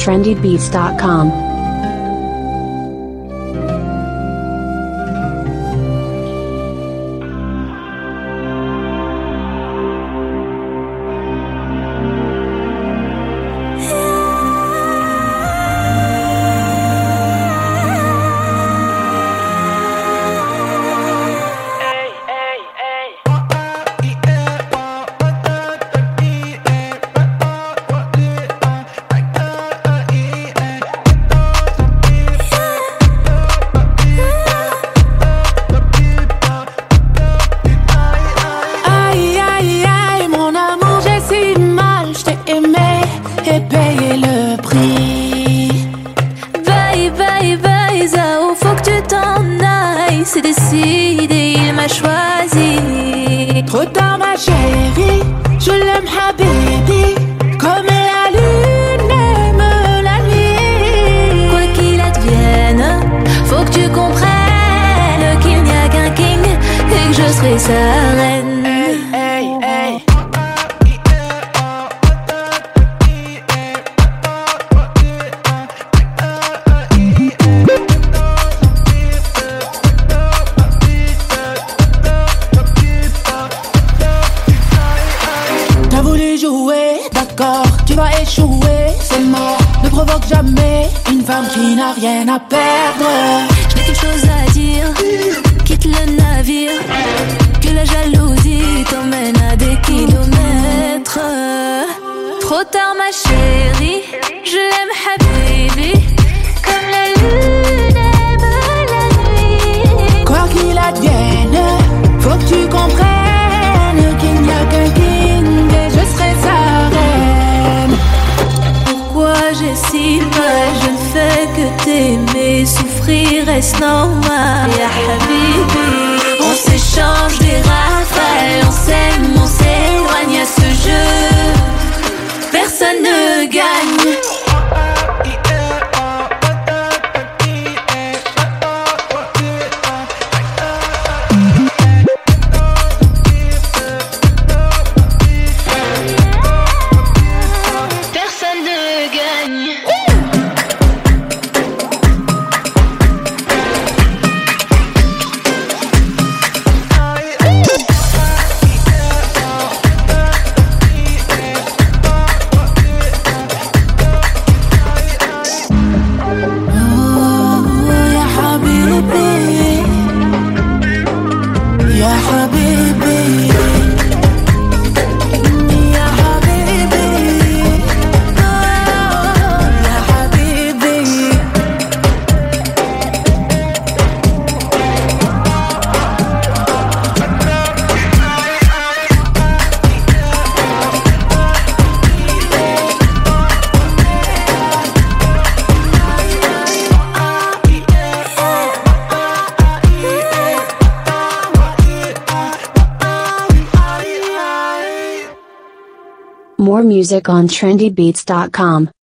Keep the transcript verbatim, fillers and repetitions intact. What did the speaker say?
trendy beats dot com. C'est décidé, il m'a choisi. Trop tard ma chérie, je l'aime habibi, comme la lune aime la nuit. Quoi qu'il advienne, faut que tu comprennes qu'il n'y a qu'un king et que je serai sa reine. Hey, hey, hey. Tu vas échouer, c'est mort. Ne provoque jamais une femme qui n'a rien à perdre. Je n'ai qu'une chose à dire, quitte le navire, que la jalousie t'emmène à des kilomètres. Trop tard ma chérie, je l'aime habibi, comme la lune aime la nuit. Quoi qu'il advienne, faut que tu comprennes qu'il n'y a qu'un king et je serai sa reine. Pourquoi j'ai si mal, je ne fais que t'aimer, souffrir est normal. Ya habibi, on s'échange des rafales, on s'aime, on s'éloigne à ce jeu, personne ne gagne. More music on trendy beats dot com.